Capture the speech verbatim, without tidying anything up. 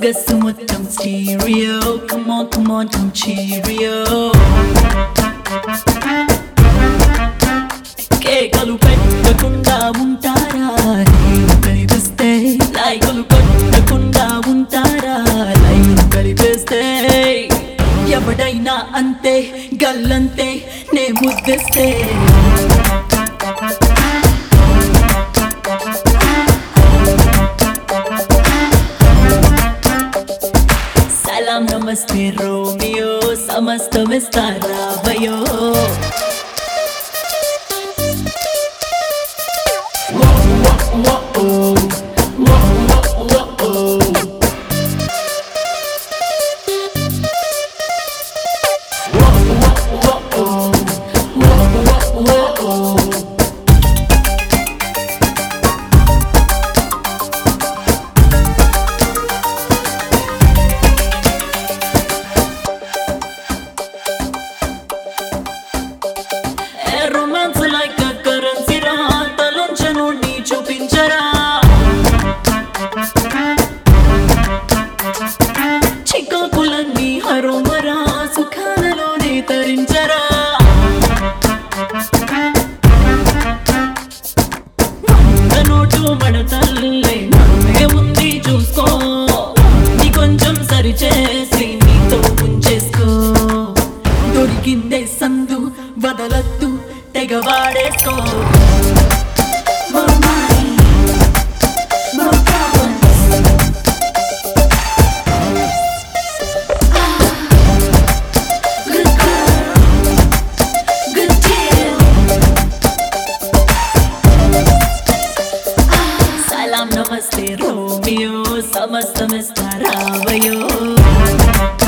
Guess మొత్తం stereo. Come on, come on, come cheerio. కేకలు పెట్టకుండా ఉంటారా లైన్ కలిపిస్తే లైకులు కొట్టకుండా ఉంటారా లైన్ కలిపిస్తే ఎవడైనా అంతే గల్లంతే నే ముద్దిస్తే సలాం నమస్తే రోమియో సమస్తం ఇస్తారా భయో romance like a currency ra talonchanu ni chupinchara chikakulanni haromara sukhanalo ne tarinchara notu madatalle namme undi chusko ni koncham sari chesi nito unchesko dorikinde sandu వదలొద్దు తెగ వాడేసుకో సలాం నమస్తే రోమియో సమస్తమిస్తారా భయో